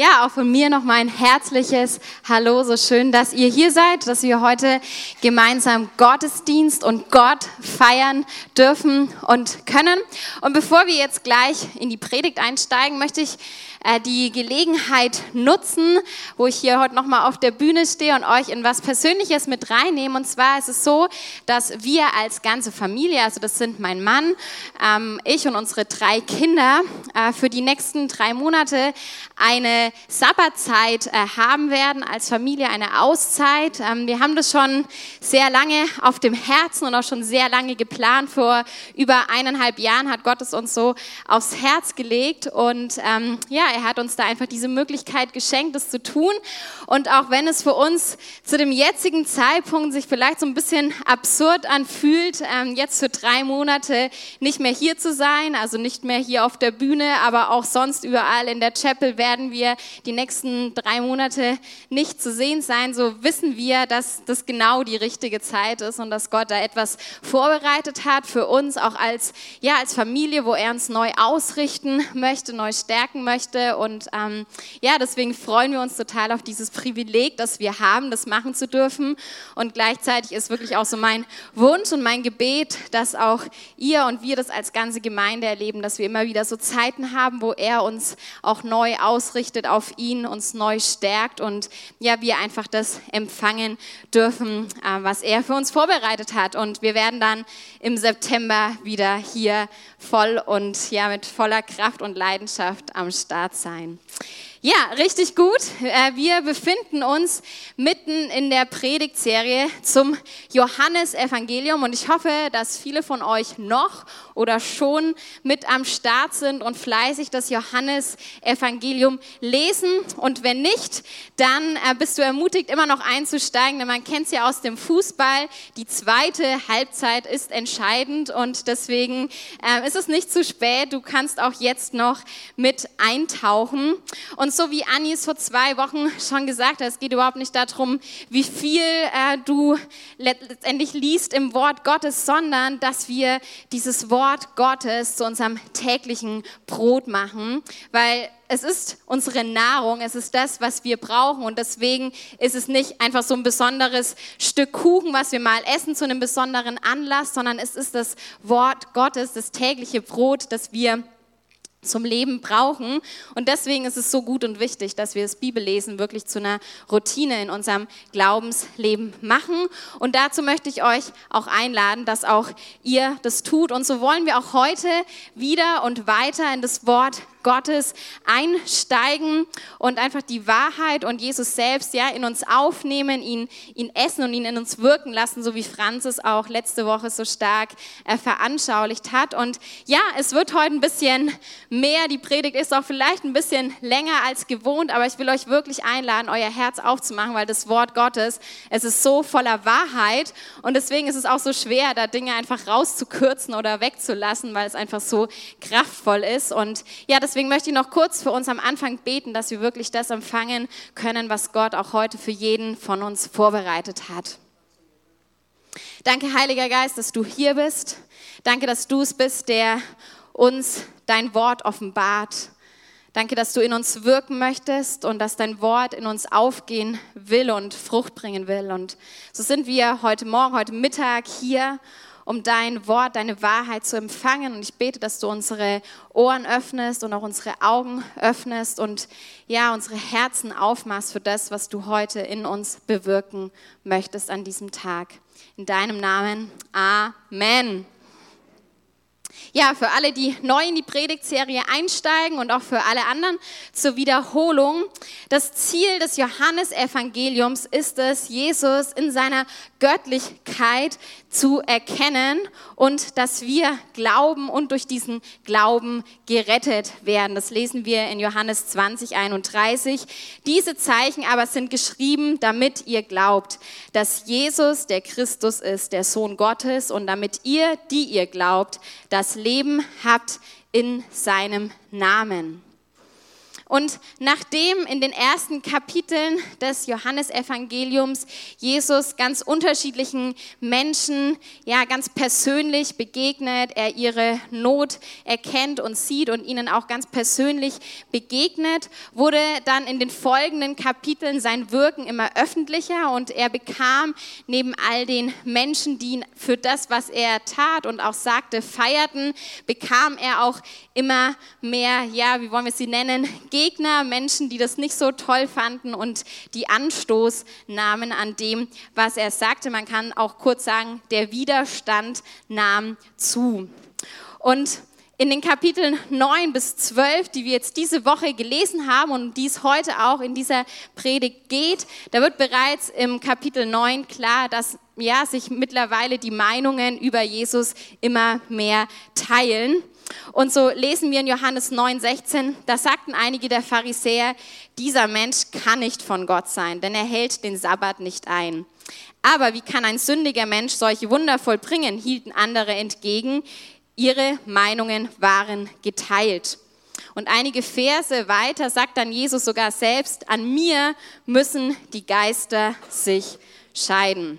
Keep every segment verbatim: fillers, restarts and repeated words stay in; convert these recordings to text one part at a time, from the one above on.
Ja, auch von mir noch mein herzliches Hallo. So schön, dass ihr hier seid, dass wir heute gemeinsam Gottesdienst und Gott feiern dürfen und können. Und bevor wir jetzt gleich in die Predigt einsteigen, möchte ich äh, die Gelegenheit nutzen, wo ich hier heute nochmal auf der Bühne stehe und euch in was Persönliches mit reinnehme. Und zwar ist es so, dass wir als ganze Familie, also das sind mein Mann, ähm, ich und unsere drei Kinder, äh, für die nächsten drei Monate eine Sabbatzeit äh, haben werden, als Familie eine Auszeit. Ähm, wir haben das schon sehr lange auf dem Herzen und auch schon sehr lange geplant. Vor über eineinhalb Jahren hat Gott es uns so aufs Herz gelegt und ähm, ja, er hat uns da einfach diese Möglichkeit geschenkt, das zu tun. Und auch wenn es für uns zu dem jetzigen Zeitpunkt sich vielleicht so ein bisschen absurd anfühlt, ähm, jetzt für drei Monate nicht mehr hier zu sein, also nicht mehr hier auf der Bühne, aber auch sonst überall in der Chapel werden wir die nächsten drei Monate nicht zu sehen sein, so wissen wir, dass das genau die richtige Zeit ist und dass Gott da etwas vorbereitet hat für uns, auch als, ja, als Familie, wo er uns neu ausrichten möchte, neu stärken möchte. Und ähm, ja, deswegen freuen wir uns total auf dieses Privileg, das wir haben, das machen zu dürfen. Und gleichzeitig ist wirklich auch so mein Wunsch und mein Gebet, dass auch ihr und wir das als ganze Gemeinde erleben, dass wir immer wieder so Zeiten haben, wo er uns auch neu ausrichtet auf ihn, uns neu stärkt und ja, wir einfach das empfangen dürfen, was er für uns vorbereitet hat. Und wir werden dann im September wieder hier voll und ja, mit voller Kraft und Leidenschaft am Start sein. Ja, richtig gut. Wir befinden uns mitten in der Predigtserie zum Johannesevangelium und ich hoffe, dass viele von euch noch oder schon mit am Start sind und fleißig das Johannesevangelium lesen. Und wenn nicht, dann bist du ermutigt, immer noch einzusteigen, denn man kennt es ja aus dem Fußball. Die zweite Halbzeit ist entscheidend und deswegen ist es nicht zu spät. Du kannst auch jetzt noch mit eintauchen. Und so wie Anni es vor zwei Wochen schon gesagt hat, es geht überhaupt nicht darum, wie viel äh, du letztendlich liest im Wort Gottes, sondern dass wir dieses Wort Gottes zu unserem täglichen Brot machen, weil es ist unsere Nahrung, es ist das, was wir brauchen und deswegen ist es nicht einfach so ein besonderes Stück Kuchen, was wir mal essen zu einem besonderen Anlass, sondern es ist das Wort Gottes, das tägliche Brot, das wir zum Leben brauchen. Und deswegen ist es so gut und wichtig, dass wir das Bibellesen wirklich zu einer Routine in unserem Glaubensleben machen. Und dazu möchte ich euch auch einladen, dass auch ihr das tut. Und so wollen wir auch heute wieder und weiter in das Wort Gottes einsteigen und einfach die Wahrheit und Jesus selbst ja in uns aufnehmen, ihn, ihn essen und ihn in uns wirken lassen, so wie Franz es auch letzte Woche so stark äh, veranschaulicht hat. Und ja, es wird heute ein bisschen mehr, die Predigt ist auch vielleicht ein bisschen länger als gewohnt, aber ich will euch wirklich einladen, euer Herz aufzumachen, weil das Wort Gottes, es ist so voller Wahrheit und deswegen ist es auch so schwer, da Dinge einfach rauszukürzen oder wegzulassen, weil es einfach so kraftvoll ist. Und ja, das Deswegen möchte ich noch kurz für uns am Anfang beten, dass wir wirklich das empfangen können, was Gott auch heute für jeden von uns vorbereitet hat. Danke, Heiliger Geist, dass du hier bist. Danke, dass du es bist, der uns dein Wort offenbart. Danke, dass du in uns wirken möchtest und dass dein Wort in uns aufgehen will und Frucht bringen will. Und so sind wir heute Morgen, heute Mittag hier, um dein Wort, deine Wahrheit zu empfangen. Und ich bete, dass du unsere Ohren öffnest und auch unsere Augen öffnest und ja, unsere Herzen aufmachst für das, was du heute in uns bewirken möchtest an diesem Tag. In deinem Namen. Amen. Ja, für alle, die neu in die Predigtserie einsteigen und auch für alle anderen zur Wiederholung. Das Ziel des Johannesevangeliums ist es, Jesus in seiner Göttlichkeit zu erkennen und dass wir glauben und durch diesen Glauben gerettet werden. Das lesen wir in Johannes zwanzig, einunddreißig. Diese Zeichen aber sind geschrieben, damit ihr glaubt, dass Jesus der Christus ist, der Sohn Gottes, und damit ihr, die ihr glaubt, das Leben habt in seinem Namen. Und nachdem in den ersten Kapiteln des Johannesevangeliums Jesus ganz unterschiedlichen Menschen ja ganz persönlich begegnet, er ihre Not erkennt und sieht und ihnen auch ganz persönlich begegnet, wurde dann in den folgenden Kapiteln sein Wirken immer öffentlicher und er bekam neben all den Menschen, die ihn für das, was er tat und auch sagte, feierten, bekam er auch immer mehr, ja, wie wollen wir sie nennen, Gegner, Menschen, die das nicht so toll fanden und die Anstoß nahmen an dem, was er sagte. Man kann auch kurz sagen, der Widerstand nahm zu. Und in den Kapiteln neun bis zwölf, die wir jetzt diese Woche gelesen haben und die es heute auch in dieser Predigt geht, da wird bereits im Kapitel neun klar, dass ja, sich mittlerweile die Meinungen über Jesus immer mehr teilen. Und so lesen wir in Johannes neun sechzehn, da sagten einige der Pharisäer, dieser Mensch kann nicht von Gott sein, denn er hält den Sabbat nicht ein. Aber wie kann ein sündiger Mensch solche Wunder vollbringen, hielten andere entgegen. Ihre Meinungen waren geteilt. Und einige Verse weiter sagt dann Jesus sogar selbst, an mir müssen die Geister sich scheiden.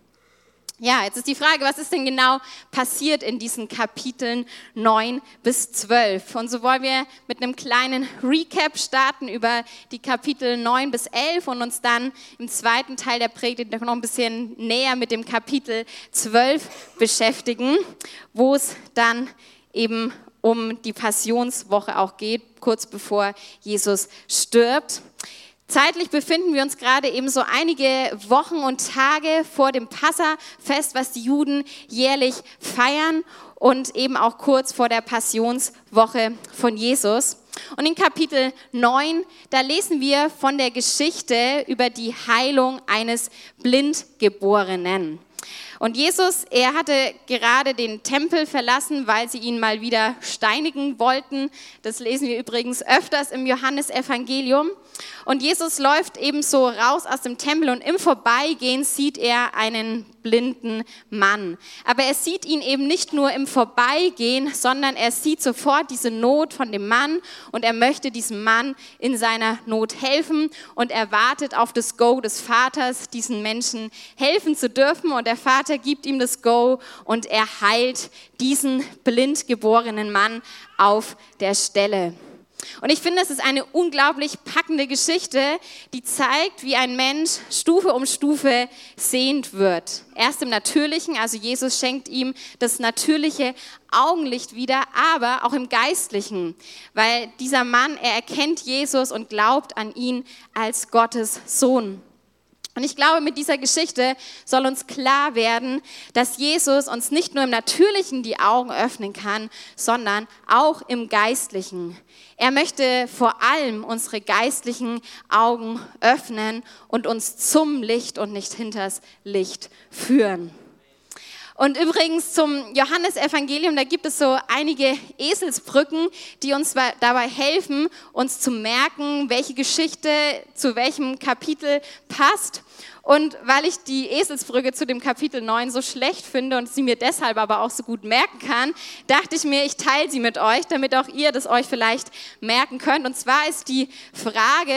Ja, jetzt ist die Frage, was ist denn genau passiert in diesen Kapiteln neun bis zwölf? Und so wollen wir mit einem kleinen Recap starten über die Kapitel neun bis elf und uns dann im zweiten Teil der Predigt noch ein bisschen näher mit dem Kapitel zwölf beschäftigen, wo es dann eben um die Passionswoche auch geht, kurz bevor Jesus stirbt. Zeitlich befinden wir uns gerade eben so einige Wochen und Tage vor dem Passafest, was die Juden jährlich feiern und eben auch kurz vor der Passionswoche von Jesus. Und in Kapitel neun, da lesen wir von der Geschichte über die Heilung eines Blindgeborenen. Und Jesus, er hatte gerade den Tempel verlassen, weil sie ihn mal wieder steinigen wollten. Das lesen wir übrigens öfters im Johannesevangelium. Und Jesus läuft eben so raus aus dem Tempel und im Vorbeigehen sieht er einen blinden Mann. Aber er sieht ihn eben nicht nur im Vorbeigehen, sondern er sieht sofort diese Not von dem Mann und er möchte diesem Mann in seiner Not helfen und er wartet auf das Go des Vaters, diesen Menschen helfen zu dürfen und der Vater gibt ihm das Go und er heilt diesen blind geborenen Mann auf der Stelle. Und ich finde, es ist eine unglaublich packende Geschichte, die zeigt, wie ein Mensch Stufe um Stufe sehend wird. Erst im Natürlichen, also Jesus schenkt ihm das natürliche Augenlicht wieder, aber auch im Geistlichen, weil dieser Mann, er erkennt Jesus und glaubt an ihn als Gottes Sohn. Und ich glaube, mit dieser Geschichte soll uns klar werden, dass Jesus uns nicht nur im Natürlichen die Augen öffnen kann, sondern auch im Geistlichen. Er möchte vor allem unsere geistlichen Augen öffnen und uns zum Licht und nicht hinters Licht führen. Und übrigens zum Johannesevangelium, da gibt es so einige Eselsbrücken, die uns dabei helfen, uns zu merken, welche Geschichte zu welchem Kapitel passt. Und weil ich die Eselsbrücke zu dem Kapitel neun so schlecht finde und sie mir deshalb aber auch so gut merken kann, dachte ich mir, ich teile sie mit euch, damit auch ihr das euch vielleicht merken könnt. Und zwar ist die Frage,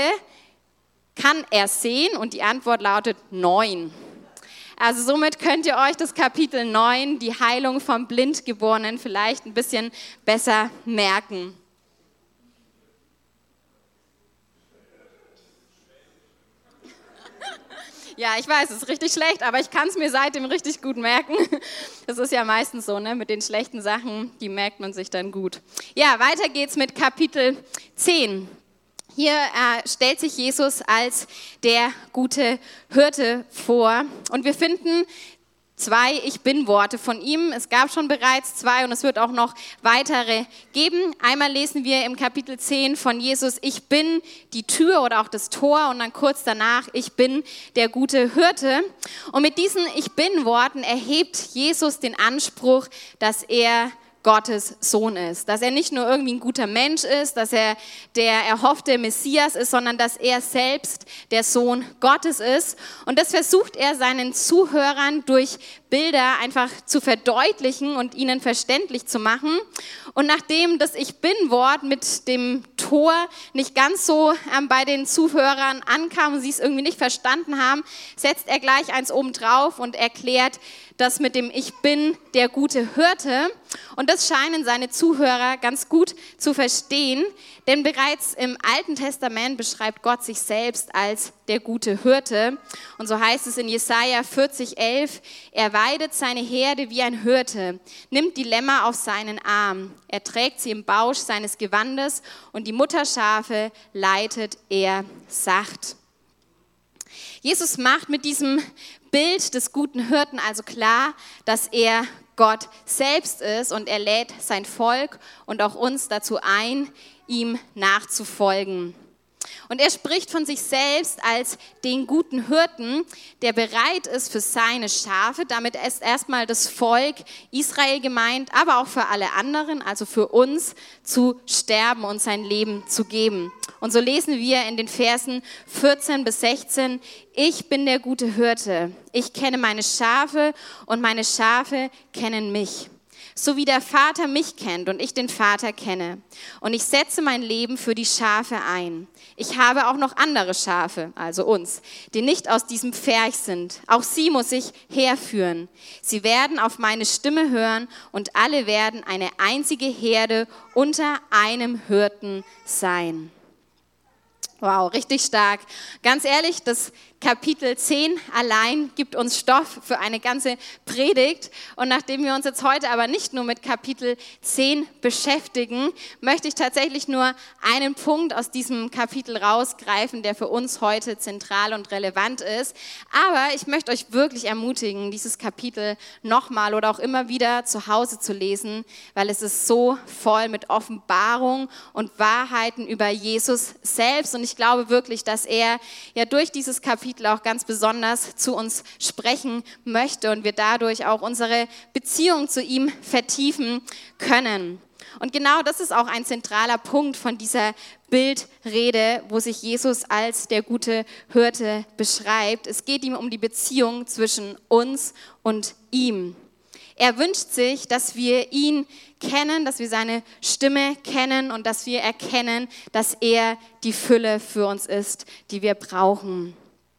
kann er sehen? Und die Antwort lautet neun. Also somit könnt ihr euch das Kapitel neun, die Heilung vom Blindgeborenen, vielleicht ein bisschen besser merken. Ja, ich weiß, es ist richtig schlecht, aber ich kann es mir seitdem richtig gut merken. Das ist ja meistens so, ne? Mit den schlechten Sachen, die merkt man sich dann gut. Ja, weiter geht's mit Kapitel zehn. Hier äh, stellt sich Jesus als der gute Hirte vor und wir finden zwei Ich-Bin-Worte von ihm. Es gab schon bereits zwei und es wird auch noch weitere geben. Einmal lesen wir im Kapitel zehn von Jesus, ich bin die Tür oder auch das Tor und dann kurz danach, ich bin der gute Hirte. Und mit diesen Ich-Bin-Worten erhebt Jesus den Anspruch, dass er Gottes Sohn ist, dass er nicht nur irgendwie ein guter Mensch ist, dass er der erhoffte Messias ist, sondern dass er selbst der Sohn Gottes ist. Und das versucht er seinen Zuhörern durch Bilder einfach zu verdeutlichen und ihnen verständlich zu machen. Und nachdem das Ich-Bin-Wort mit dem Tor nicht ganz so ähm, bei den Zuhörern ankam und sie es irgendwie nicht verstanden haben, setzt er gleich eins oben drauf und erklärt das mit dem Ich bin der gute Hirte. Und das scheinen seine Zuhörer ganz gut zu verstehen, denn bereits im Alten Testament beschreibt Gott sich selbst als der gute Hirte. Und so heißt es in Jesaja vierzig, elf, er weidet seine Herde wie ein Hirte, nimmt die Lämmer auf seinen Arm, er trägt sie im Bausch seines Gewandes und die Mutterschafe leitet er sacht. Jesus macht mit diesem Bild des guten Hirten also klar, dass er Gott selbst ist und er lädt sein Volk und auch uns dazu ein, ihm nachzufolgen. Und er spricht von sich selbst als den guten Hirten, der bereit ist für seine Schafe. Damit ist erstmal das Volk Israel gemeint, aber auch für alle anderen, also für uns, zu sterben und sein Leben zu geben. Und so lesen wir in den Versen vierzehn bis sechzehn, ich bin der gute Hirte, ich kenne meine Schafe und meine Schafe kennen mich. So wie der Vater mich kennt und ich den Vater kenne. Und ich setze mein Leben für die Schafe ein. Ich habe auch noch andere Schafe, also uns, die nicht aus diesem Pferch sind. Auch sie muss ich herführen. Sie werden auf meine Stimme hören und alle werden eine einzige Herde unter einem Hirten sein. Wow, richtig stark. Ganz ehrlich, das Kapitel zehn allein gibt uns Stoff für eine ganze Predigt. Und nachdem wir uns jetzt heute aber nicht nur mit Kapitel zehn beschäftigen, möchte ich tatsächlich nur einen Punkt aus diesem Kapitel rausgreifen, der für uns heute zentral und relevant ist. Aber ich möchte euch wirklich ermutigen, dieses Kapitel nochmal oder auch immer wieder zu Hause zu lesen, weil es ist so voll mit Offenbarung und Wahrheiten über Jesus selbst. Und ich glaube wirklich, dass er ja durch dieses Kapitel auch ganz besonders zu uns sprechen möchte und wir dadurch auch unsere Beziehung zu ihm vertiefen können. Und genau das ist auch ein zentraler Punkt von dieser Bildrede, wo sich Jesus als der gute Hirte beschreibt. Es geht ihm um die Beziehung zwischen uns und ihm. Er wünscht sich, dass wir ihn kennen, dass wir seine Stimme kennen und dass wir erkennen, dass er die Fülle für uns ist, die wir brauchen.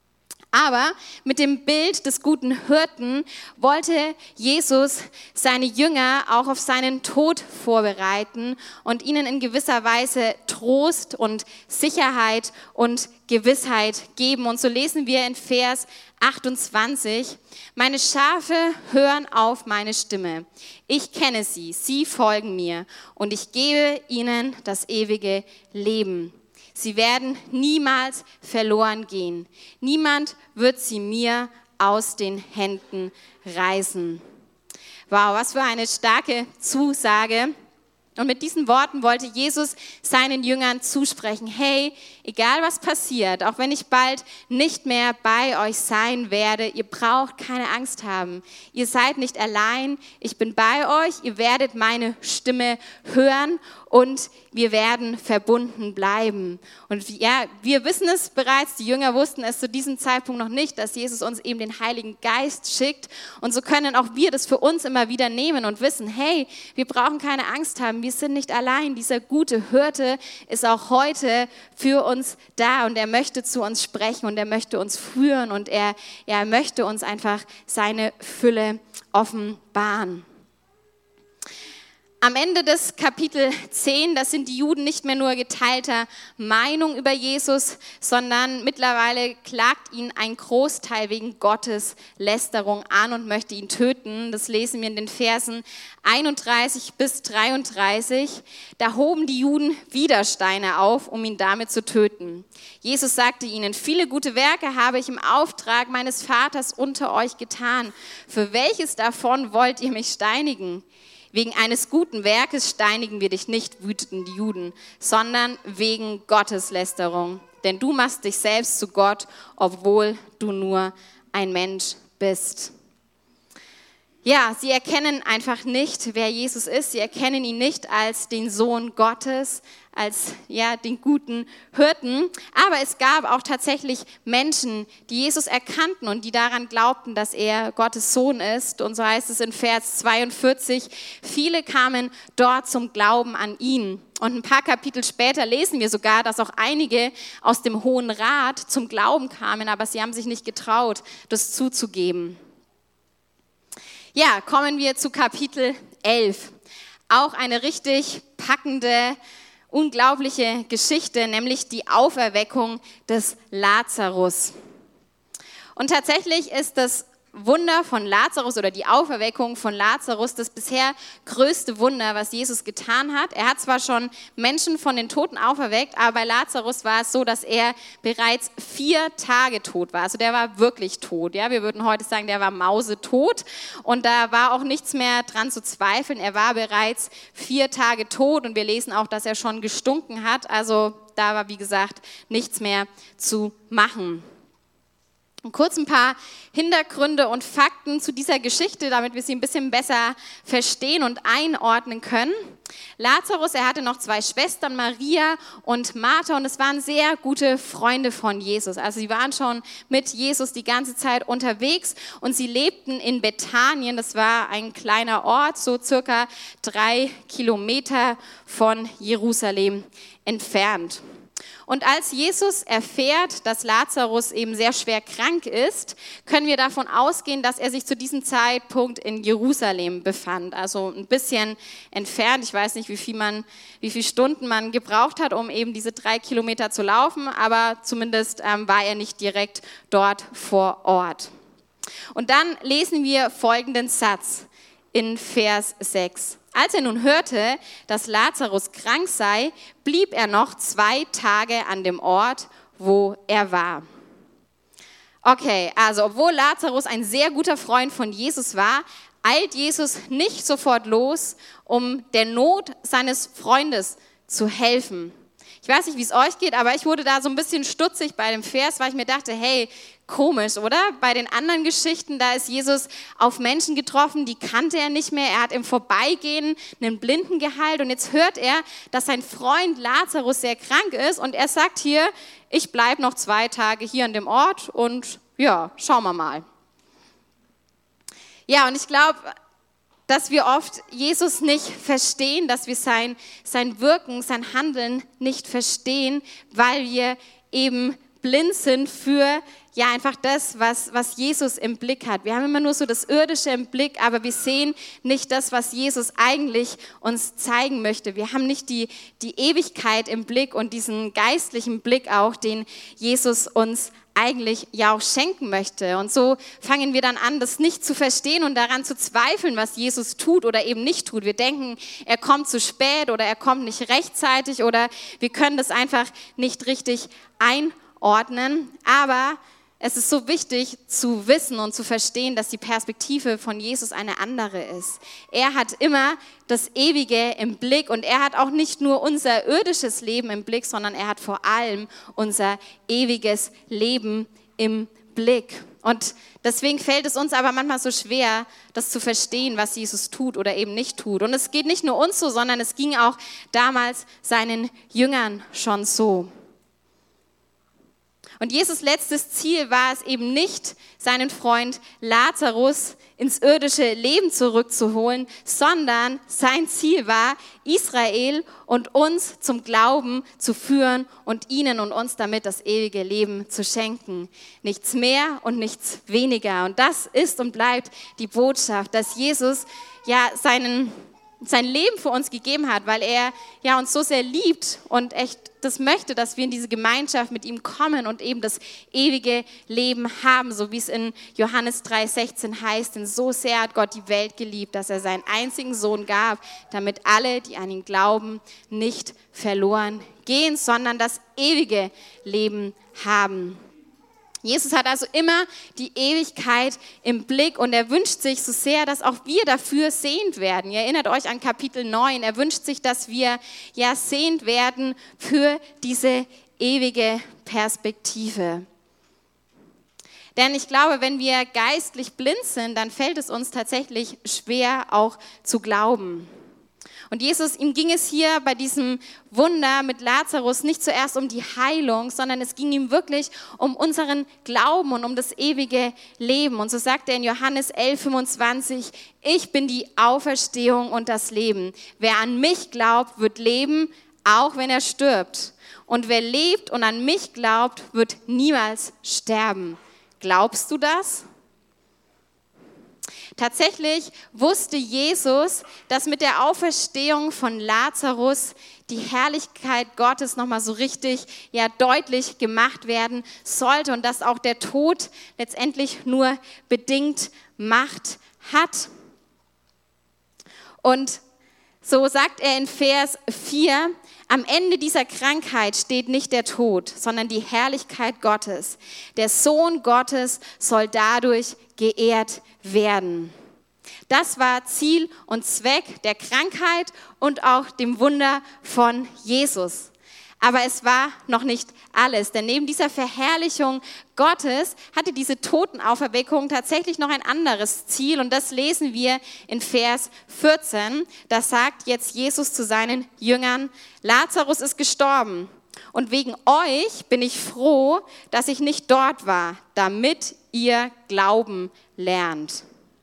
Aber mit dem Bild des guten Hirten wollte Jesus seine Jünger auch auf seinen Tod vorbereiten und ihnen in gewisser Weise Trost und Sicherheit und Gewissheit geben. Und so lesen wir in Vers achtundzwanzig, meine Schafe hören auf meine Stimme. Ich kenne sie, sie folgen mir und ich gebe ihnen das ewige Leben. Sie werden niemals verloren gehen. Niemand wird sie mir aus den Händen reißen. Wow, was für eine starke Zusage. Und mit diesen Worten wollte Jesus seinen Jüngern zusprechen, hey, egal was passiert, auch wenn ich bald nicht mehr bei euch sein werde, ihr braucht keine Angst haben. Ihr seid nicht allein, ich bin bei euch, ihr werdet meine Stimme hören und wir werden verbunden bleiben. Und ja, wir wissen es bereits, die Jünger wussten es zu diesem Zeitpunkt noch nicht, dass Jesus uns eben den Heiligen Geist schickt. Und so können auch wir das für uns immer wieder nehmen und wissen, hey, wir brauchen keine Angst haben, wir sind nicht allein. Dieser gute Hirte ist auch heute für uns da und er möchte zu uns sprechen und er möchte uns führen und er, er möchte uns einfach seine Fülle offenbaren. Am Ende des Kapitel zehn, da sind die Juden nicht mehr nur geteilter Meinung über Jesus, sondern mittlerweile klagt ihn ein Großteil wegen Gottes Lästerung an und möchte ihn töten. Das lesen wir in den Versen einunddreißig bis dreiunddreißig. Da hoben die Juden wieder Steine auf, um ihn damit zu töten. Jesus sagte ihnen, viele gute Werke habe ich im Auftrag meines Vaters unter euch getan. Für welches davon wollt ihr mich steinigen? Wegen eines guten Werkes steinigen wir dich nicht, wüteten die Juden, sondern wegen Gotteslästerung. Denn du machst dich selbst zu Gott, obwohl du nur ein Mensch bist. Ja, sie erkennen einfach nicht, wer Jesus ist. Sie erkennen ihn nicht als den Sohn Gottes, als ja, den guten Hirten. Aber es gab auch tatsächlich Menschen, die Jesus erkannten und die daran glaubten, dass er Gottes Sohn ist. Und so heißt es in Vers zweiundvierzig, viele kamen dort zum Glauben an ihn. Und ein paar Kapitel später lesen wir sogar, dass auch einige aus dem Hohen Rat zum Glauben kamen, aber sie haben sich nicht getraut, das zuzugeben. Ja, kommen wir zu Kapitel elf. Auch eine richtig packende, unglaubliche Geschichte, nämlich die Auferweckung des Lazarus. Und tatsächlich ist das Wunder von Lazarus oder die Auferweckung von Lazarus das bisher größte Wunder, was Jesus getan hat. Er hat zwar schon Menschen von den Toten auferweckt, aber bei Lazarus war es so, dass er bereits vier Tage tot war. Also der war wirklich tot. Ja? Wir würden heute sagen, der war mausetot und da war auch nichts mehr dran zu zweifeln. Er war bereits vier Tage tot und wir lesen auch, dass er schon gestunken hat. Also da war, wie gesagt, nichts mehr zu machen. Kurz ein paar Hintergründe und Fakten zu dieser Geschichte, damit wir sie ein bisschen besser verstehen und einordnen können. Lazarus, er hatte noch zwei Schwestern, Maria und Martha, und es waren sehr gute Freunde von Jesus. Also sie waren schon mit Jesus die ganze Zeit unterwegs und sie lebten in Bethanien. Das war ein kleiner Ort, so circa drei Kilometer von Jerusalem entfernt. Und als Jesus erfährt, dass Lazarus eben sehr schwer krank ist, können wir davon ausgehen, dass er sich zu diesem Zeitpunkt in Jerusalem befand. Also ein bisschen entfernt. Ich weiß nicht, wie viel, man, wie viele Stunden man gebraucht hat, um eben diese drei Kilometer zu laufen, aber zumindest ähm, war er nicht direkt dort vor Ort. Und dann lesen wir folgenden Satz in Vers sechs. Als er nun hörte, dass Lazarus krank sei, blieb er noch zwei Tage an dem Ort, wo er war. Okay, also obwohl Lazarus ein sehr guter Freund von Jesus war, eilt Jesus nicht sofort los, um der Not seines Freundes zu helfen. Ich weiß nicht, wie es euch geht, aber ich wurde da so ein bisschen stutzig bei dem Vers, weil ich mir dachte, hey, komisch, oder? Bei den anderen Geschichten, da ist Jesus auf Menschen getroffen, die kannte er nicht mehr. Er hat im Vorbeigehen einen Blinden geheilt und jetzt hört er, dass sein Freund Lazarus sehr krank ist und er sagt hier, ich bleibe noch zwei Tage hier an dem Ort und ja, schauen wir mal. Ja, und ich glaube, dass wir oft Jesus nicht verstehen, dass wir sein, sein Wirken, sein Handeln nicht verstehen, weil wir eben blind sind für ja einfach das, was, was Jesus im Blick hat. Wir haben immer nur so das Irdische im Blick, aber wir sehen nicht das, was Jesus eigentlich uns zeigen möchte. Wir haben nicht die, die Ewigkeit im Blick und diesen geistlichen Blick auch, den Jesus uns eigentlich ja auch schenken möchte. Und so fangen wir dann an, das nicht zu verstehen und daran zu zweifeln, was Jesus tut oder eben nicht tut. Wir denken, er kommt zu spät oder er kommt nicht rechtzeitig oder wir können das einfach nicht richtig einordnen. Aber es ist so wichtig zu wissen und zu verstehen, dass die Perspektive von Jesus eine andere ist. Er hat immer das Ewige im Blick und er hat auch nicht nur unser irdisches Leben im Blick, sondern er hat vor allem unser ewiges Leben im Blick. Und deswegen fällt es uns aber manchmal so schwer, das zu verstehen, was Jesus tut oder eben nicht tut. Und es geht nicht nur uns so, sondern es ging auch damals seinen Jüngern schon so. Und Jesus' letztes Ziel war es eben nicht, seinen Freund Lazarus ins irdische Leben zurückzuholen, sondern sein Ziel war, Israel und uns zum Glauben zu führen und ihnen und uns damit das ewige Leben zu schenken. Nichts mehr und nichts weniger. Und das ist und bleibt die Botschaft, dass Jesus ja seinen sein Leben für uns gegeben hat, weil er ja uns so sehr liebt und echt das möchte, dass wir in diese Gemeinschaft mit ihm kommen und eben das ewige Leben haben, so wie es in Johannes drei sechzehn heißt, denn so sehr hat Gott die Welt geliebt, dass er seinen einzigen Sohn gab, damit alle, die an ihn glauben, nicht verloren gehen, sondern das ewige Leben haben. Jesus hat also immer die Ewigkeit im Blick und er wünscht sich so sehr, dass auch wir dafür sehend werden. Ihr erinnert euch an Kapitel neun, er wünscht sich, dass wir ja sehend werden für diese ewige Perspektive. Denn ich glaube, wenn wir geistlich blind sind, dann fällt es uns tatsächlich schwer auch zu glauben. Und Jesus, ihm ging es hier bei diesem Wunder mit Lazarus nicht zuerst um die Heilung, sondern es ging ihm wirklich um unseren Glauben und um das ewige Leben. Und so sagt er in Johannes elf fünfundzwanzig, ich bin die Auferstehung und das Leben. Wer an mich glaubt, wird leben, auch wenn er stirbt. Und wer lebt und an mich glaubt, wird niemals sterben. Glaubst du das? Tatsächlich wusste Jesus, dass mit der Auferstehung von Lazarus die Herrlichkeit Gottes nochmal so richtig ja, deutlich gemacht werden sollte und dass auch der Tod letztendlich nur bedingt Macht hat. Und so sagt er in Vers vier, am Ende dieser Krankheit steht nicht der Tod, sondern die Herrlichkeit Gottes. Der Sohn Gottes soll dadurch geehrt werden. Das war Ziel und Zweck der Krankheit und auch dem Wunder von Jesus. Aber es war noch nicht alles, denn neben dieser Verherrlichung Gottes hatte diese Totenauferweckung tatsächlich noch ein anderes Ziel und das lesen wir in Vers vierzehn. Da sagt jetzt Jesus zu seinen Jüngern, Lazarus ist gestorben und wegen euch bin ich froh, dass ich nicht dort war, damit ihr Glauben lernt.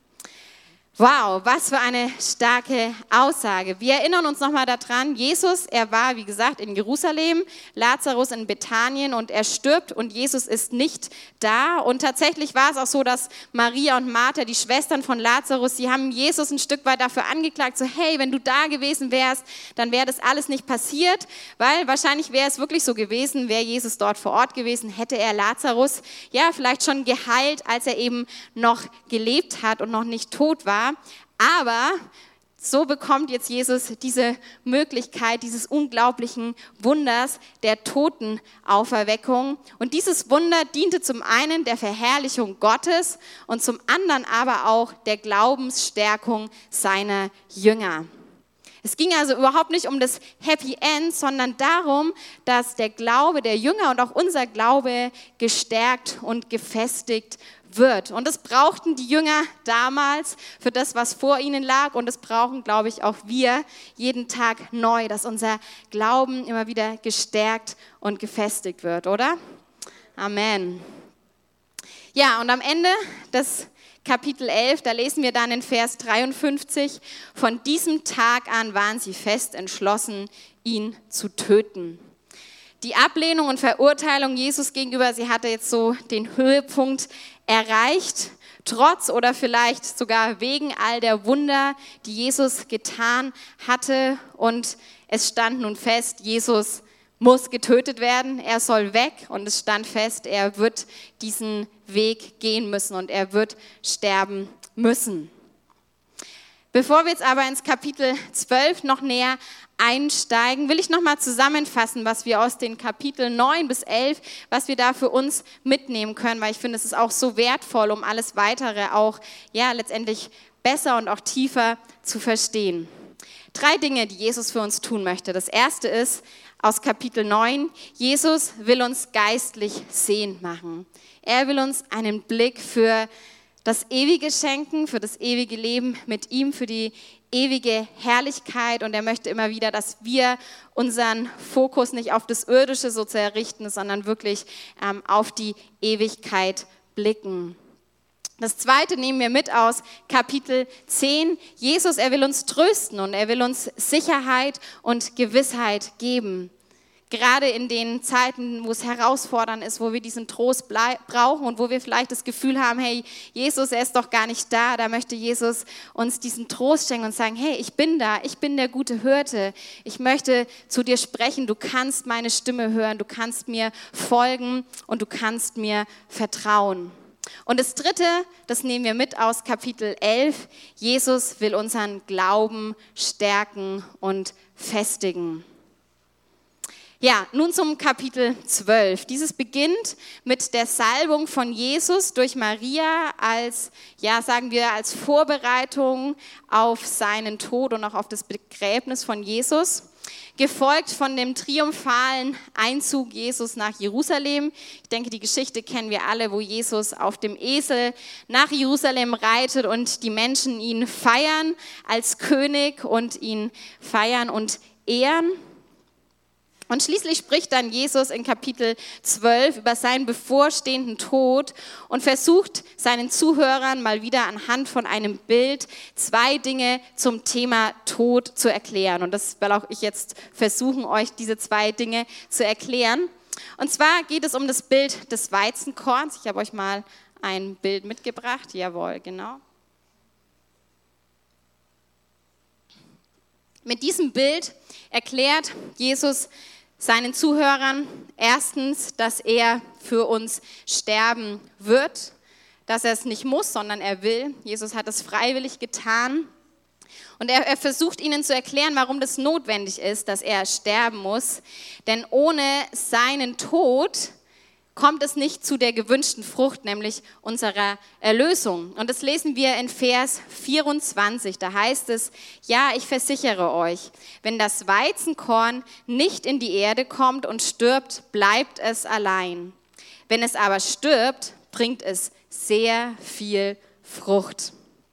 Wow, was für eine starke Aussage. Wir erinnern uns nochmal daran, Jesus, er war, wie gesagt, in Jerusalem, Lazarus in Bethanien und er stirbt und Jesus ist nicht da. Und tatsächlich war es auch so, dass Maria und Martha, die Schwestern von Lazarus, sie haben Jesus ein Stück weit dafür angeklagt, so hey, wenn du da gewesen wärst, dann wäre das alles nicht passiert, weil wahrscheinlich wäre es wirklich so gewesen, wäre Jesus dort vor Ort gewesen, hätte er Lazarus ja vielleicht schon geheilt, als er eben noch gelebt hat und noch nicht tot war. Aber so bekommt jetzt Jesus diese Möglichkeit dieses unglaublichen Wunders der Totenauferweckung. Und dieses Wunder diente zum einen der Verherrlichung Gottes und zum anderen aber auch der Glaubensstärkung seiner Jünger. Es ging also überhaupt nicht um das Happy End, sondern darum, dass der Glaube der Jünger und auch unser Glaube gestärkt und gefestigt wird. Und das brauchten die Jünger damals für das, was vor ihnen lag. Und das brauchen, glaube ich, auch wir jeden Tag neu, dass unser Glauben immer wieder gestärkt und gefestigt wird, oder? Amen. Ja, und am Ende des Kapitel elf, da lesen wir dann in Vers dreiundfünfzig, von diesem Tag an waren sie fest entschlossen, ihn zu töten. Die Ablehnung und Verurteilung Jesus gegenüber, sie hatte jetzt so den Höhepunkt erreicht, trotz oder vielleicht sogar wegen all der Wunder, die Jesus getan hatte. Und es stand nun fest, Jesus muss getötet werden, er soll weg und es stand fest, er wird diesen Weg gehen müssen und er wird sterben müssen. Bevor wir jetzt aber ins Kapitel zwölf noch näher einsteigen, will ich nochmal zusammenfassen, was wir aus den Kapiteln neun bis elf, was wir da für uns mitnehmen können, weil ich finde, es ist auch so wertvoll, um alles Weitere auch ja letztendlich besser und auch tiefer zu verstehen. Drei Dinge, die Jesus für uns tun möchte. Das erste ist aus Kapitel neun, Jesus will uns geistlich sehend machen. Er will uns einen Blick für das Ewige schenken, für das ewige Leben mit ihm, für die ewige Herrlichkeit. Und er möchte immer wieder, dass wir unseren Fokus nicht auf das Irdische so sehr richten, sondern wirklich ähm, auf die Ewigkeit blicken. Das Zweite nehmen wir mit aus Kapitel zehn. Jesus, er will uns trösten und er will uns Sicherheit und Gewissheit geben. Gerade in den Zeiten, wo es herausfordernd ist, wo wir diesen Trost brauchen und wo wir vielleicht das Gefühl haben, hey, Jesus, er ist doch gar nicht da, da möchte Jesus uns diesen Trost schenken und sagen, hey, ich bin da, ich bin der gute Hirte, ich möchte zu dir sprechen, du kannst meine Stimme hören, du kannst mir folgen und du kannst mir vertrauen. Und das Dritte, das nehmen wir mit aus Kapitel elf, Jesus will unseren Glauben stärken und festigen. Ja, nun zum Kapitel zwölf. Dieses beginnt mit der Salbung von Jesus durch Maria als, ja, sagen wir, als Vorbereitung auf seinen Tod und auch auf das Begräbnis von Jesus. Gefolgt von dem triumphalen Einzug Jesus nach Jerusalem. Ich denke, die Geschichte kennen wir alle, wo Jesus auf dem Esel nach Jerusalem reitet und die Menschen ihn feiern als König und ihn feiern und ehren. Und schließlich spricht dann Jesus in Kapitel zwölf über seinen bevorstehenden Tod und versucht seinen Zuhörern mal wieder anhand von einem Bild zwei Dinge zum Thema Tod zu erklären. Und das will auch ich jetzt versuchen, euch diese zwei Dinge zu erklären. Und zwar geht es um das Bild des Weizenkorns. Ich habe euch mal ein Bild mitgebracht. Jawohl, genau. Mit diesem Bild erklärt Jesus seinen Zuhörern erstens, dass er für uns sterben wird, dass er es nicht muss, sondern er will. Jesus hat es freiwillig getan. Und er, er versucht ihnen zu erklären, warum das notwendig ist, dass er sterben muss. Denn ohne seinen Tod kommt es nicht zu der gewünschten Frucht, nämlich unserer Erlösung. Und das lesen wir in Vers vierundzwanzig. Da heißt es, ja, ich versichere euch, wenn das Weizenkorn nicht in die Erde kommt und stirbt, bleibt es allein. Wenn es aber stirbt, bringt es sehr viel Frucht.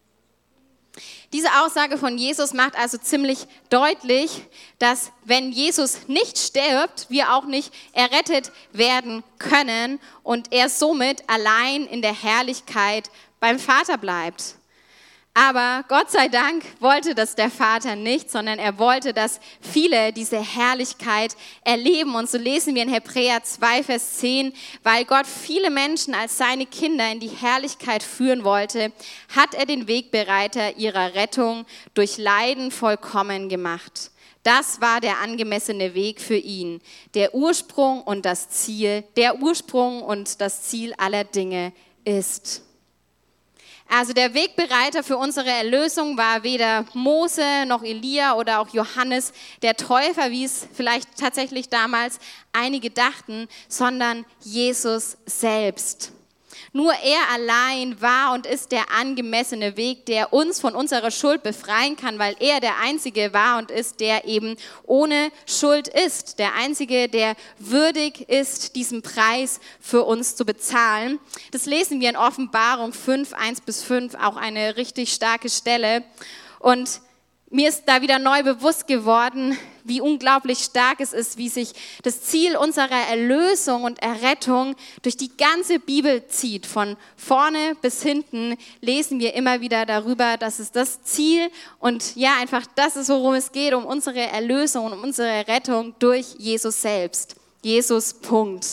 Diese Aussage von Jesus macht also ziemlich deutlich, dass wenn Jesus nicht stirbt, wir auch nicht errettet werden können und er somit allein in der Herrlichkeit beim Vater bleibt. Aber Gott sei Dank wollte das der Vater nicht, sondern er wollte, dass viele diese Herrlichkeit erleben. Und so lesen wir in Hebräer zwei, Vers zehn, weil Gott viele Menschen als seine Kinder in die Herrlichkeit führen wollte, hat er den Wegbereiter ihrer Rettung durch Leiden vollkommen gemacht. Das war der angemessene Weg für ihn, der Ursprung und das Ziel, der Ursprung und das Ziel aller Dinge ist. Also der Wegbereiter für unsere Erlösung war weder Mose noch Elia oder auch Johannes der Täufer, wie es vielleicht tatsächlich damals einige dachten, sondern Jesus selbst. Nur er allein war und ist der angemessene Weg, der uns von unserer Schuld befreien kann, weil er der Einzige war und ist, der eben ohne Schuld ist. Der Einzige, der würdig ist, diesen Preis für uns zu bezahlen. Das lesen wir in Offenbarung fünf, eins bis fünf, auch eine richtig starke Stelle. Und mir ist da wieder neu bewusst geworden, wie unglaublich stark es ist, wie sich das Ziel unserer Erlösung und Errettung durch die ganze Bibel zieht. Von vorne bis hinten lesen wir immer wieder darüber, dass es das Ziel und ja, einfach das ist, worum es geht, um unsere Erlösung und um unsere Rettung durch Jesus selbst. Jesus, Punkt.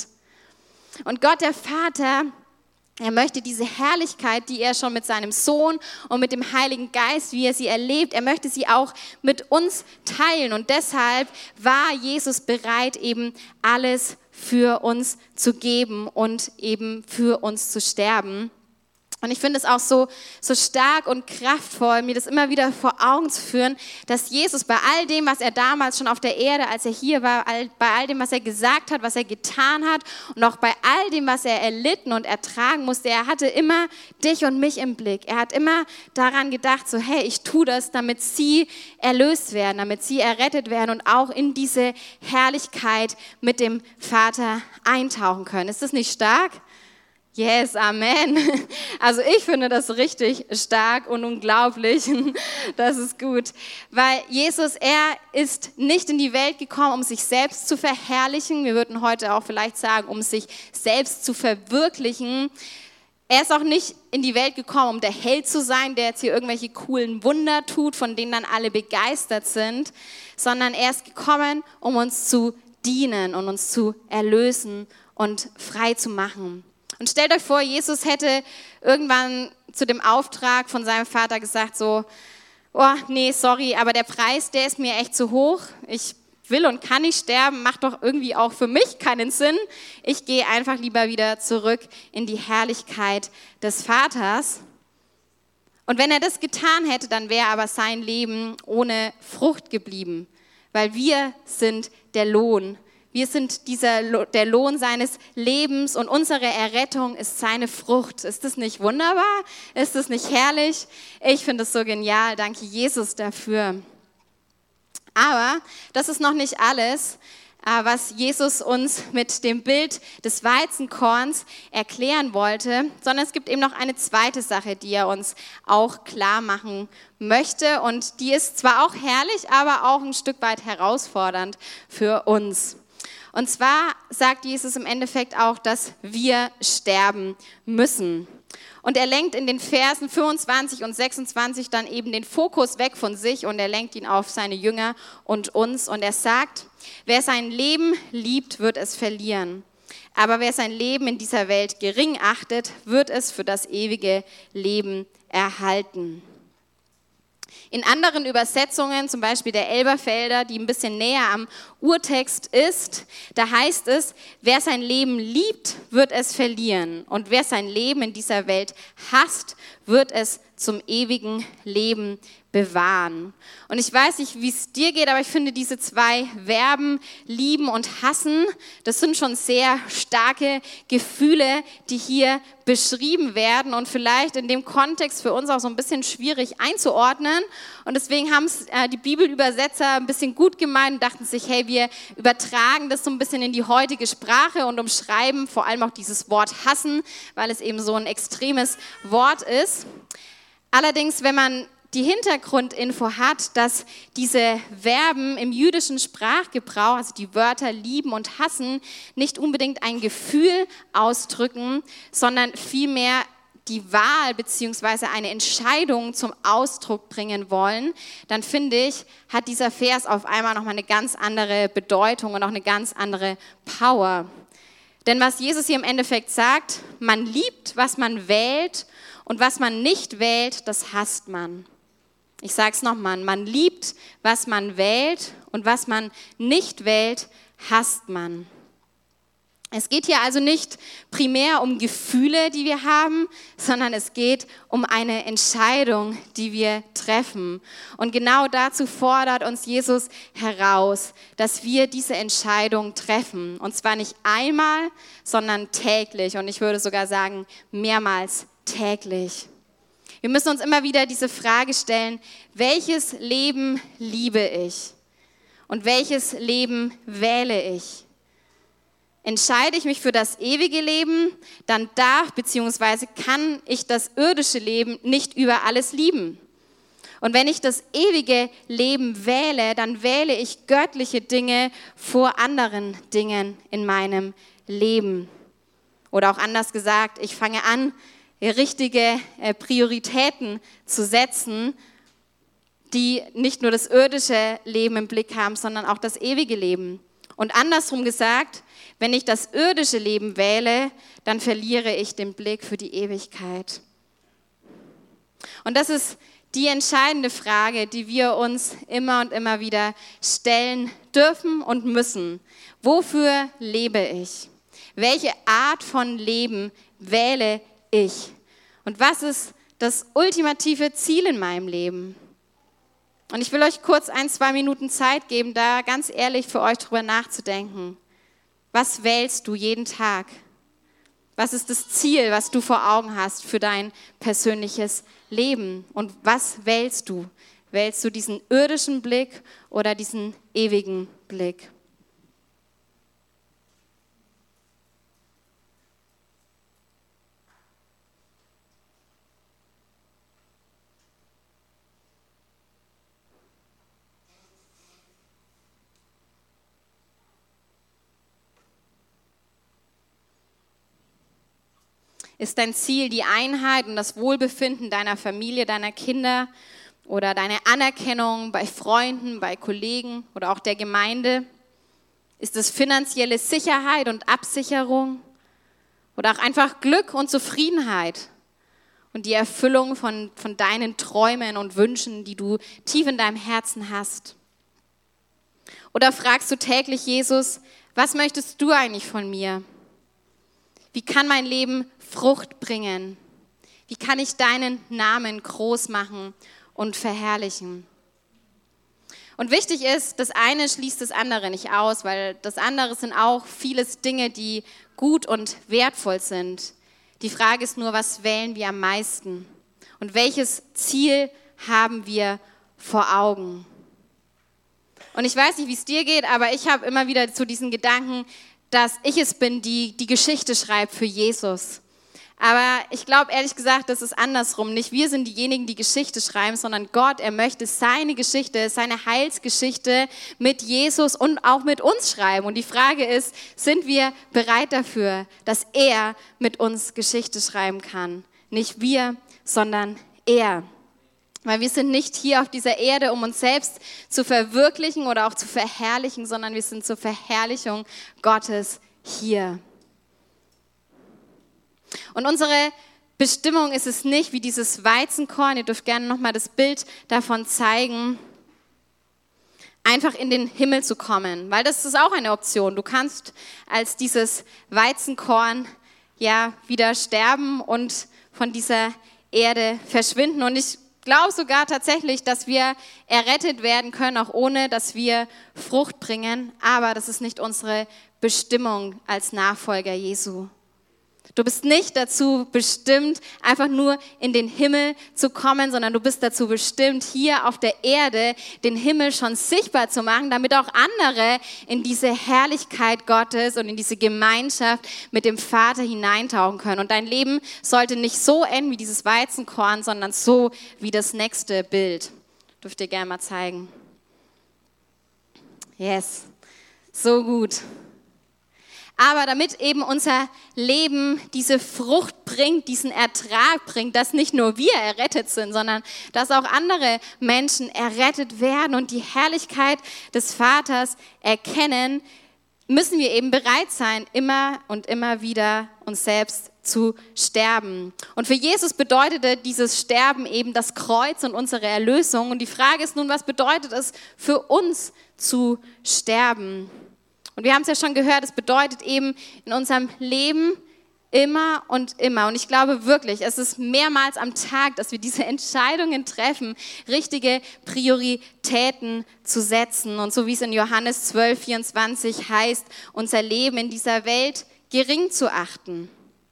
Und Gott, der Vater, er möchte diese Herrlichkeit, die er schon mit seinem Sohn und mit dem Heiligen Geist, wie er sie erlebt, er möchte sie auch mit uns teilen. Und deshalb war Jesus bereit, eben alles für uns zu geben und eben für uns zu sterben. Und ich finde es auch so, so stark und kraftvoll, mir das immer wieder vor Augen zu führen, dass Jesus bei all dem, was er damals schon auf der Erde, als er hier war, all, bei all dem, was er gesagt hat, was er getan hat und auch bei all dem, was er erlitten und ertragen musste, er hatte immer dich und mich im Blick. Er hat immer daran gedacht, so hey, ich tue das, damit sie erlöst werden, damit sie errettet werden und auch in diese Herrlichkeit mit dem Vater eintauchen können. Ist das nicht stark? Yes, Amen. Also ich finde das richtig stark und unglaublich. Das ist gut, weil Jesus, er ist nicht in die Welt gekommen, um sich selbst zu verherrlichen. Wir würden heute auch vielleicht sagen, um sich selbst zu verwirklichen. Er ist auch nicht in die Welt gekommen, um der Held zu sein, der jetzt hier irgendwelche coolen Wunder tut, von denen dann alle begeistert sind, sondern er ist gekommen, um uns zu dienen und uns zu erlösen und frei zu machen. Und stellt euch vor, Jesus hätte irgendwann zu dem Auftrag von seinem Vater gesagt so, oh nee, sorry, aber der Preis, der ist mir echt zu hoch. Ich will und kann nicht sterben, macht doch irgendwie auch für mich keinen Sinn. Ich gehe einfach lieber wieder zurück in die Herrlichkeit des Vaters. Und wenn er das getan hätte, dann wäre aber sein Leben ohne Frucht geblieben, weil wir sind der Lohn. Wir sind dieser, der Lohn seines Lebens und unsere Errettung ist seine Frucht. Ist das nicht wunderbar? Ist das nicht herrlich? Ich finde es so genial. Danke Jesus dafür. Aber das ist noch nicht alles, was Jesus uns mit dem Bild des Weizenkorns erklären wollte, sondern es gibt eben noch eine zweite Sache, die er uns auch klar machen möchte. Und die ist zwar auch herrlich, aber auch ein Stück weit herausfordernd für uns. Und zwar sagt Jesus im Endeffekt auch, dass wir sterben müssen. Und er lenkt in den Versen fünfundzwanzig und sechsundzwanzig dann eben den Fokus weg von sich und er lenkt ihn auf seine Jünger und uns. Und er sagt, wer sein Leben liebt, wird es verlieren. Aber wer sein Leben in dieser Welt gering achtet, wird es für das ewige Leben erhalten. In anderen Übersetzungen, zum Beispiel der Elberfelder, die ein bisschen näher am Urtext ist, da heißt es, wer sein Leben liebt, wird es verlieren. Und wer sein Leben in dieser Welt hasst, wird es zum ewigen Leben bewahren. Und ich weiß nicht, wie es dir geht, aber ich finde diese zwei Verben, lieben und hassen, das sind schon sehr starke Gefühle, die hier beschrieben werden und vielleicht in dem Kontext für uns auch so ein bisschen schwierig einzuordnen. Und deswegen haben es äh, die Bibelübersetzer ein bisschen gut gemeint und dachten sich, hey, wir übertragen das so ein bisschen in die heutige Sprache und umschreiben vor allem auch dieses Wort hassen, weil es eben so ein extremes Wort ist. Allerdings, wenn man die Hintergrundinfo hat, dass diese Verben im jüdischen Sprachgebrauch, also die Wörter lieben und hassen, nicht unbedingt ein Gefühl ausdrücken, sondern vielmehr die Wahl bzw. eine Entscheidung zum Ausdruck bringen wollen, dann finde ich, hat dieser Vers auf einmal nochmal eine ganz andere Bedeutung und auch eine ganz andere Power. Denn was Jesus hier im Endeffekt sagt, man liebt, was man wählt und was man nicht wählt, das hasst man. Ich sage es nochmal, man liebt, was man wählt und was man nicht wählt, hasst man. Es geht hier also nicht primär um Gefühle, die wir haben, sondern es geht um eine Entscheidung, die wir treffen. Und genau dazu fordert uns Jesus heraus, dass wir diese Entscheidung treffen. Und zwar nicht einmal, sondern täglich. Und ich würde sogar sagen, mehrmals täglich. Wir müssen uns immer wieder diese Frage stellen, welches Leben liebe ich und welches Leben wähle ich? Entscheide ich mich für das ewige Leben, dann darf bzw. kann ich das irdische Leben nicht über alles lieben. Und wenn ich das ewige Leben wähle, dann wähle ich göttliche Dinge vor anderen Dingen in meinem Leben. Oder auch anders gesagt, ich fange an, richtige Prioritäten zu setzen, die nicht nur das irdische Leben im Blick haben, sondern auch das ewige Leben. Und andersrum gesagt, wenn ich das irdische Leben wähle, dann verliere ich den Blick für die Ewigkeit. Und das ist die entscheidende Frage, die wir uns immer und immer wieder stellen dürfen und müssen. Wofür lebe ich? Welche Art von Leben wähle ich? Ich. Und was ist das ultimative Ziel in meinem Leben? Und ich will euch kurz ein, zwei Minuten Zeit geben, da ganz ehrlich für euch drüber nachzudenken. Was wählst du jeden Tag? Was ist das Ziel, was du vor Augen hast für dein persönliches Leben? Und was wählst du? Wählst du diesen irdischen Blick oder diesen ewigen Blick? Ist dein Ziel die Einheit und das Wohlbefinden deiner Familie, deiner Kinder oder deine Anerkennung bei Freunden, bei Kollegen oder auch der Gemeinde? Ist es finanzielle Sicherheit und Absicherung oder auch einfach Glück und Zufriedenheit und die Erfüllung von, von deinen Träumen und Wünschen, die du tief in deinem Herzen hast? Oder fragst du täglich Jesus, was möchtest du eigentlich von mir? Wie kann mein Leben Frucht bringen? Wie kann ich deinen Namen groß machen und verherrlichen? Und wichtig ist, das eine schließt das andere nicht aus, weil das andere sind auch vieles Dinge, die gut und wertvoll sind. Die Frage ist nur, was wählen wir am meisten? Und welches Ziel haben wir vor Augen? Und ich weiß nicht, wie es dir geht, aber ich habe immer wieder zu diesen Gedanken, dass ich es bin, die die Geschichte schreibt für Jesus. Aber ich glaube ehrlich gesagt, das ist andersrum. Nicht wir sind diejenigen, die Geschichte schreiben, sondern Gott, er möchte seine Geschichte, seine Heilsgeschichte mit Jesus und auch mit uns schreiben. Und die Frage ist, sind wir bereit dafür, dass er mit uns Geschichte schreiben kann? Nicht wir, sondern er. Weil wir sind nicht hier auf dieser Erde, um uns selbst zu verwirklichen oder auch zu verherrlichen, sondern wir sind zur Verherrlichung Gottes hier. Und unsere Bestimmung ist es nicht, wie dieses Weizenkorn, ihr dürft gerne nochmal das Bild davon zeigen, einfach in den Himmel zu kommen, weil das ist auch eine Option. Du kannst als dieses Weizenkorn ja wieder sterben und von dieser Erde verschwinden. Und ich glaube sogar tatsächlich, dass wir errettet werden können, auch ohne, dass wir Frucht bringen, aber das ist nicht unsere Bestimmung als Nachfolger Jesu. Du bist nicht dazu bestimmt, einfach nur in den Himmel zu kommen, sondern du bist dazu bestimmt, hier auf der Erde den Himmel schon sichtbar zu machen, damit auch andere in diese Herrlichkeit Gottes und in diese Gemeinschaft mit dem Vater hineintauchen können. Und dein Leben sollte nicht so enden wie dieses Weizenkorn, sondern so wie das nächste Bild. Dürft ihr gerne mal zeigen. Yes, so gut. Aber damit eben unser Leben diese Frucht bringt, diesen Ertrag bringt, dass nicht nur wir errettet sind, sondern dass auch andere Menschen errettet werden und die Herrlichkeit des Vaters erkennen, müssen wir eben bereit sein, immer und immer wieder uns selbst zu sterben. Und für Jesus bedeutete dieses Sterben eben das Kreuz und unsere Erlösung. Und die Frage ist nun, was bedeutet es für uns zu sterben? Und wir haben es ja schon gehört, es bedeutet eben in unserem Leben immer und immer. Und ich glaube wirklich, es ist mehrmals am Tag, dass wir diese Entscheidungen treffen, richtige Prioritäten zu setzen. Und so wie es in Johannes zwölf, vierundzwanzig heißt, unser Leben in dieser Welt gering zu achten.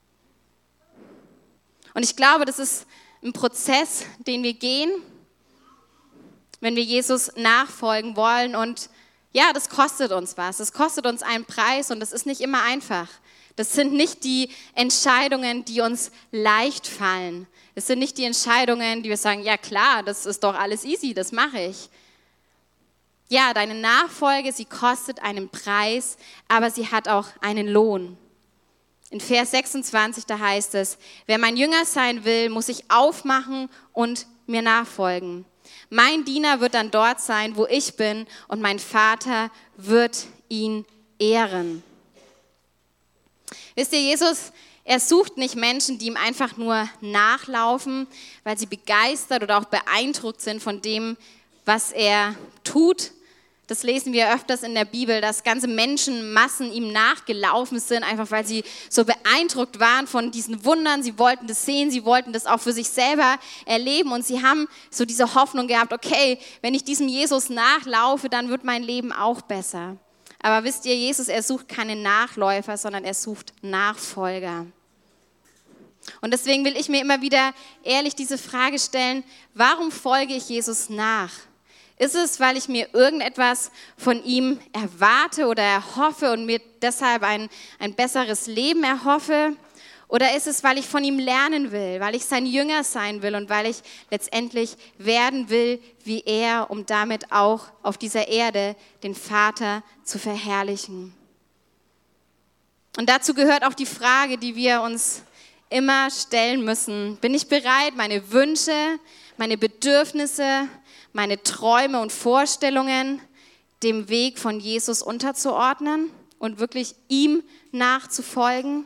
Und ich glaube, das ist ein Prozess, den wir gehen, wenn wir Jesus nachfolgen wollen. Und ja, das kostet uns was. Das kostet uns einen Preis und das ist nicht immer einfach. Das sind nicht die Entscheidungen, die uns leicht fallen. Das sind nicht die Entscheidungen, die wir sagen, ja klar, das ist doch alles easy, das mache ich. Ja, deine Nachfolge, sie kostet einen Preis, aber sie hat auch einen Lohn. In Vers sechsundzwanzig, da heißt es, wer mein Jünger sein will, muss sich aufmachen und mir nachfolgen. Mein Diener wird dann dort sein, wo ich bin, und mein Vater wird ihn ehren. Wisst ihr, Jesus, er sucht nicht Menschen, die ihm einfach nur nachlaufen, weil sie begeistert oder auch beeindruckt sind von dem, was er tut. Das lesen wir öfters in der Bibel, dass ganze Menschenmassen ihm nachgelaufen sind, einfach weil sie so beeindruckt waren von diesen Wundern. Sie wollten das sehen, sie wollten das auch für sich selber erleben und sie haben so diese Hoffnung gehabt, okay, wenn ich diesem Jesus nachlaufe, dann wird mein Leben auch besser. Aber wisst ihr, Jesus, er sucht keine Nachläufer, sondern er sucht Nachfolger. Und deswegen will ich mir immer wieder ehrlich diese Frage stellen, warum folge ich Jesus nach? Ist es, weil ich mir irgendetwas von ihm erwarte oder erhoffe und mir deshalb ein, ein besseres Leben erhoffe? Oder ist es, weil ich von ihm lernen will, weil ich sein Jünger sein will und weil ich letztendlich werden will wie er, um damit auch auf dieser Erde den Vater zu verherrlichen? Und dazu gehört auch die Frage, die wir uns immer stellen müssen. Bin ich bereit, meine Wünsche, meine Bedürfnisse, meine Träume und Vorstellungen dem Weg von Jesus unterzuordnen und wirklich ihm nachzufolgen?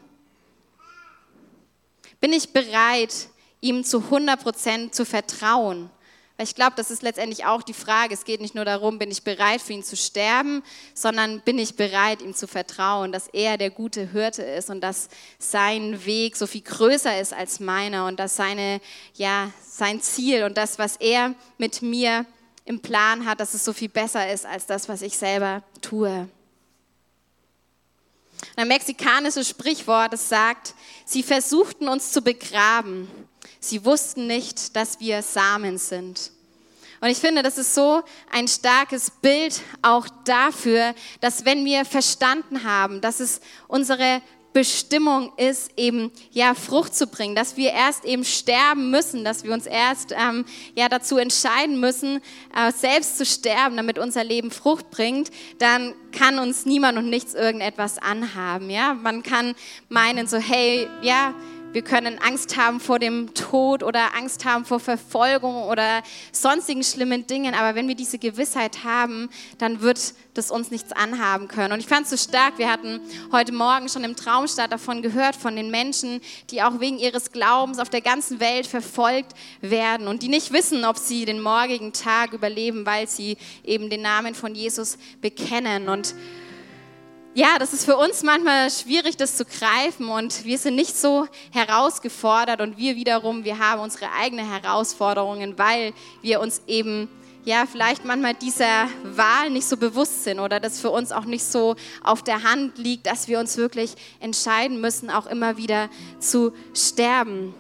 Bin ich bereit, ihm zu hundert Prozent zu vertrauen? Weil ich glaube, das ist letztendlich auch die Frage. Es geht nicht nur darum, bin ich bereit, für ihn zu sterben, sondern bin ich bereit, ihm zu vertrauen, dass er der gute Hirte ist und dass sein Weg so viel größer ist als meiner und dass seine, ja, sein Ziel und das, was er mit mir im Plan hat, dass es so viel besser ist als das, was ich selber tue. Ein mexikanisches Sprichwort, das sagt, sie versuchten uns zu begraben. Sie wussten nicht, dass wir Samen sind. Und ich finde, das ist so ein starkes Bild auch dafür, dass wenn wir verstanden haben, dass es unsere Bestimmung ist, eben ja Frucht zu bringen, dass wir erst eben sterben müssen, dass wir uns erst ähm, ja dazu entscheiden müssen, äh, selbst zu sterben, damit unser Leben Frucht bringt, dann kann uns niemand und nichts irgendetwas anhaben. Ja, man kann meinen so, hey, ja, wir können Angst haben vor dem Tod oder Angst haben vor Verfolgung oder sonstigen schlimmen Dingen. Aber wenn wir diese Gewissheit haben, dann wird das uns nichts anhaben können. Und ich fand es so stark, wir hatten heute Morgen schon im Traumstart davon gehört, von den Menschen, die auch wegen ihres Glaubens auf der ganzen Welt verfolgt werden und die nicht wissen, ob sie den morgigen Tag überleben, weil sie eben den Namen von Jesus bekennen. Und ja, das ist für uns manchmal schwierig, das zu greifen und wir sind nicht so herausgefordert und wir wiederum, wir haben unsere eigenen Herausforderungen, weil wir uns eben, ja, vielleicht manchmal dieser Wahl nicht so bewusst sind oder das für uns auch nicht so auf der Hand liegt, dass wir uns wirklich entscheiden müssen, auch immer wieder zu sterben.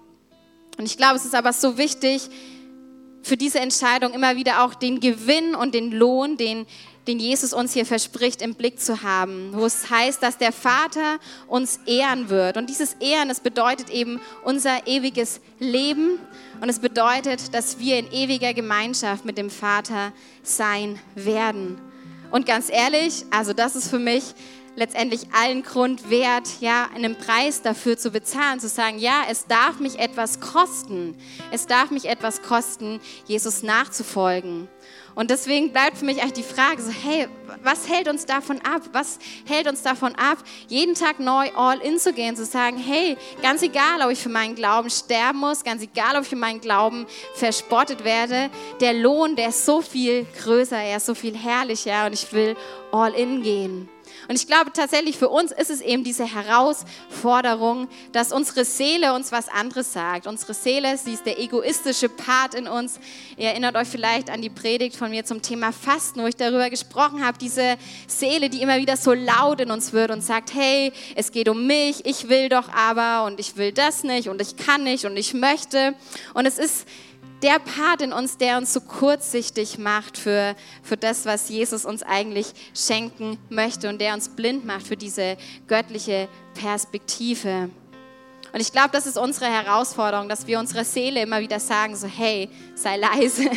Und ich glaube, es ist aber so wichtig, für diese Entscheidung immer wieder auch den Gewinn und den Lohn, den den Jesus uns hier verspricht, im Blick zu haben, wo es heißt, dass der Vater uns ehren wird. Und dieses Ehren, das bedeutet eben unser ewiges Leben und es bedeutet, dass wir in ewiger Gemeinschaft mit dem Vater sein werden. Und ganz ehrlich, also das ist für mich letztendlich allen Grund wert, ja, einen Preis dafür zu bezahlen, zu sagen, ja, es darf mich etwas kosten. Es darf mich etwas kosten, Jesus nachzufolgen. Und deswegen bleibt für mich eigentlich die Frage so, hey, was hält uns davon ab? Was hält uns davon ab, jeden Tag neu all in zu gehen, zu sagen, hey, ganz egal, ob ich für meinen Glauben sterben muss, ganz egal, ob ich für meinen Glauben verspottet werde, der Lohn, der ist so viel größer, er ist so viel herrlicher und ich will all in gehen. Und ich glaube tatsächlich, für uns ist es eben diese Herausforderung, dass unsere Seele uns was anderes sagt. Unsere Seele, sie ist der egoistische Part in uns. Ihr erinnert euch vielleicht an die Predigt von mir zum Thema Fasten, wo ich darüber gesprochen habe. Diese Seele, die immer wieder so laut in uns wird und sagt, hey, es geht um mich, ich will doch aber und ich will das nicht und ich kann nicht und ich möchte. Und es ist der Part in uns, der uns so kurzsichtig macht für, für das, was Jesus uns eigentlich schenken möchte und der uns blind macht für diese göttliche Perspektive. Und ich glaube, das ist unsere Herausforderung, dass wir unserer Seele immer wieder sagen, so hey, sei leise.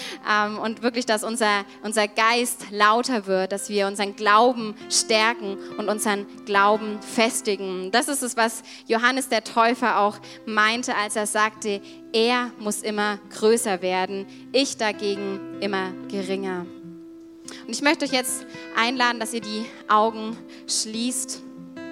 Und wirklich, dass unser, unser Geist lauter wird, dass wir unseren Glauben stärken und unseren Glauben festigen. Das ist es, was Johannes der Täufer auch meinte, als er sagte, er muss immer größer werden, ich dagegen immer geringer. Und ich möchte euch jetzt einladen, dass ihr die Augen schließt.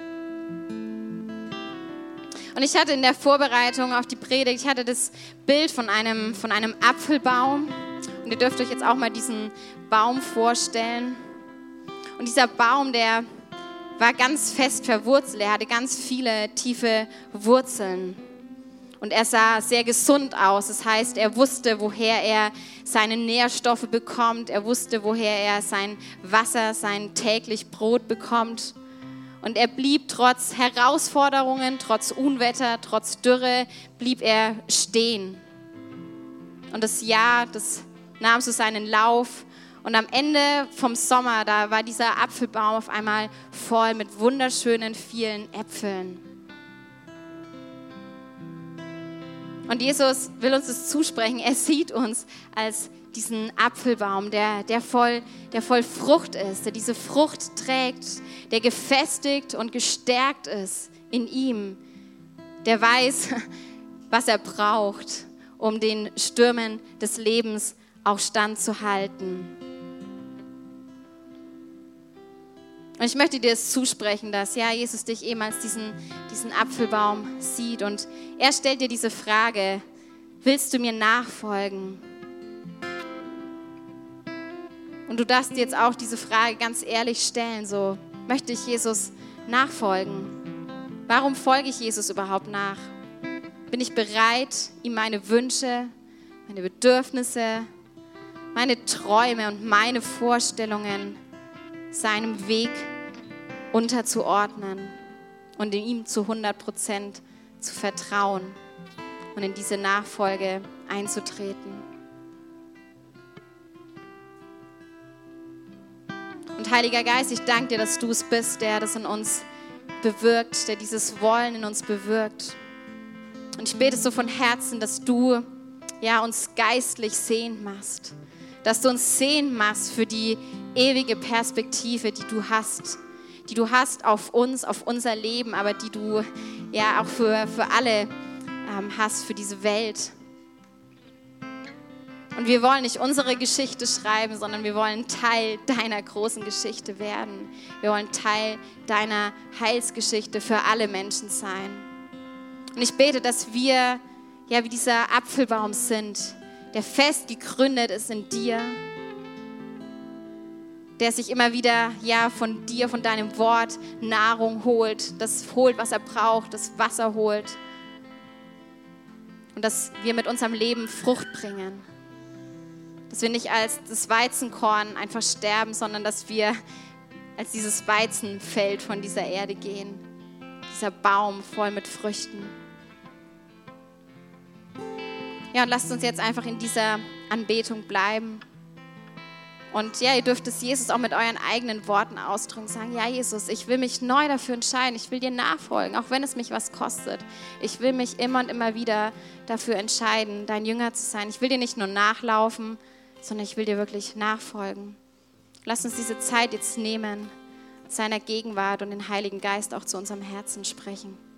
Und ich hatte in der Vorbereitung auf die Predigt, ich hatte das Bild von einem, von einem Apfelbaum. Und ihr dürft euch jetzt auch mal diesen Baum vorstellen. Und dieser Baum, der war ganz fest verwurzelt. Er hatte ganz viele tiefe Wurzeln. Und er sah sehr gesund aus. Das heißt, er wusste, woher er seine Nährstoffe bekommt. Er wusste, woher er sein Wasser, sein täglich Brot bekommt. Und er blieb trotz Herausforderungen, trotz Unwetter, trotz Dürre, blieb er stehen. Und das Jahr, das nahm so seinen Lauf. Und am Ende vom Sommer, da war dieser Apfelbaum auf einmal voll mit wunderschönen, vielen Äpfeln. Und Jesus will uns das zusprechen. Er sieht uns als diesen Apfelbaum, der, der, voll, der voll Frucht ist, der diese Frucht trägt, der gefestigt und gestärkt ist in ihm, der weiß, was er braucht, um den Stürmen des Lebens auch standzuhalten. Und ich möchte dir es zusprechen, dass ja, Jesus dich eben als diesen, diesen Apfelbaum sieht und er stellt dir diese Frage, willst du mir nachfolgen? Und du darfst dir jetzt auch diese Frage ganz ehrlich stellen, so, möchte ich Jesus nachfolgen? Warum folge ich Jesus überhaupt nach? Bin ich bereit, ihm meine Wünsche, meine Bedürfnisse, meine Träume und meine Vorstellungen seinem Weg unterzuordnen und in ihm zu hundert Prozent zu vertrauen und in diese Nachfolge einzutreten? Und Heiliger Geist, ich danke dir, dass du es bist, der das in uns bewirkt, der dieses Wollen in uns bewirkt. Und ich bete so von Herzen, dass du ja, uns geistlich sehend machst, dass du uns sehend machst für die ewige Perspektive, die du hast, die du hast auf uns, auf unser Leben, aber die du ja auch für, für alle ähm, hast, für diese Welt. Und wir wollen nicht unsere Geschichte schreiben, sondern wir wollen Teil deiner großen Geschichte werden. Wir wollen Teil deiner Heilsgeschichte für alle Menschen sein. Und ich bete, dass wir ja wie dieser Apfelbaum sind, der fest gegründet ist in dir, der sich immer wieder ja von dir, von deinem Wort Nahrung holt, das holt, was er braucht, das Wasser holt und dass wir mit unserem Leben Frucht bringen. Dass wir nicht als das Weizenkorn einfach sterben, sondern dass wir als dieses Weizenfeld von dieser Erde gehen. Dieser Baum voll mit Früchten. Ja, und lasst uns jetzt einfach in dieser Anbetung bleiben. Und ja, ihr dürft es Jesus auch mit euren eigenen Worten ausdrücken. Sagen, ja Jesus, ich will mich neu dafür entscheiden. Ich will dir nachfolgen, auch wenn es mich was kostet. Ich will mich immer und immer wieder dafür entscheiden, dein Jünger zu sein. Ich will dir nicht nur nachlaufen, sondern ich will dir wirklich nachfolgen. Lass uns diese Zeit jetzt nehmen, seiner Gegenwart und den Heiligen Geist auch zu unserem Herzen sprechen.